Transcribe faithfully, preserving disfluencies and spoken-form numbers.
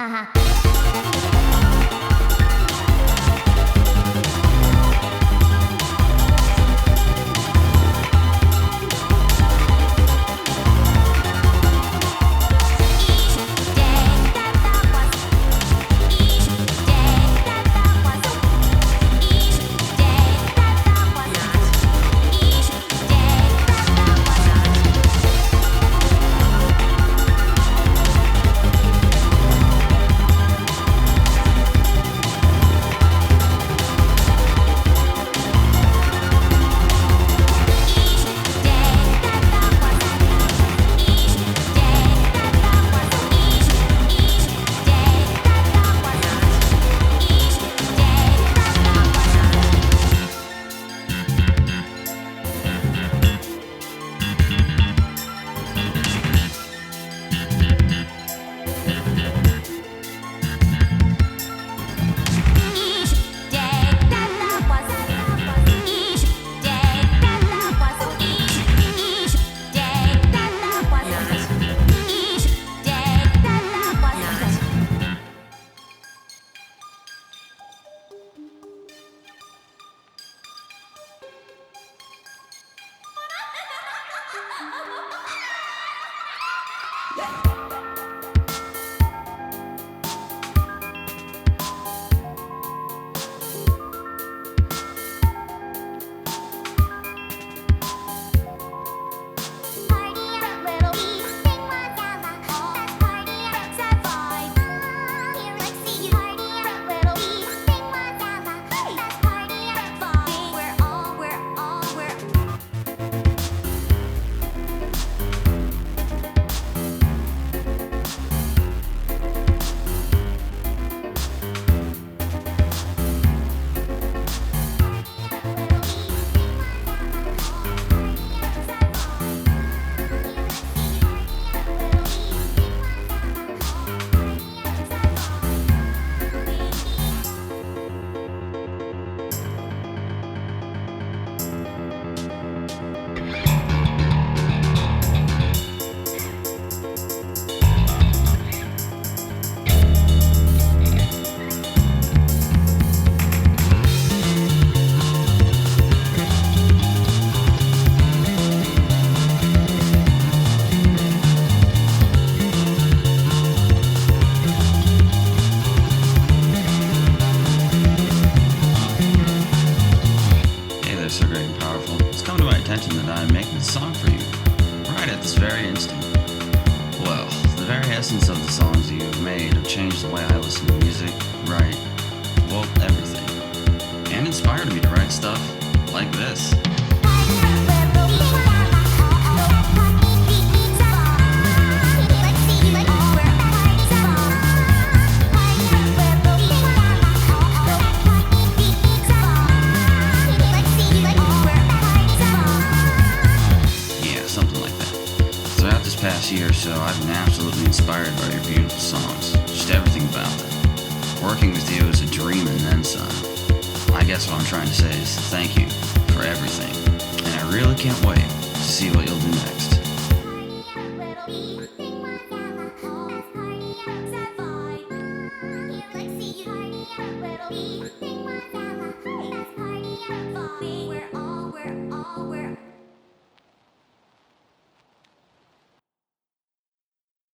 That I am making a song for you, right at this very instant. Well, the very essence of the songs that you have made have changed the way I listen to music, write, well, everything. And inspired me to write stuff like this. Past year or so, I've been absolutely inspired by your beautiful songs. Just everything about them. Working with you is a dream and then some. I guess what I'm trying to say is thank you for everything. And I really can't wait to see what you'll do next.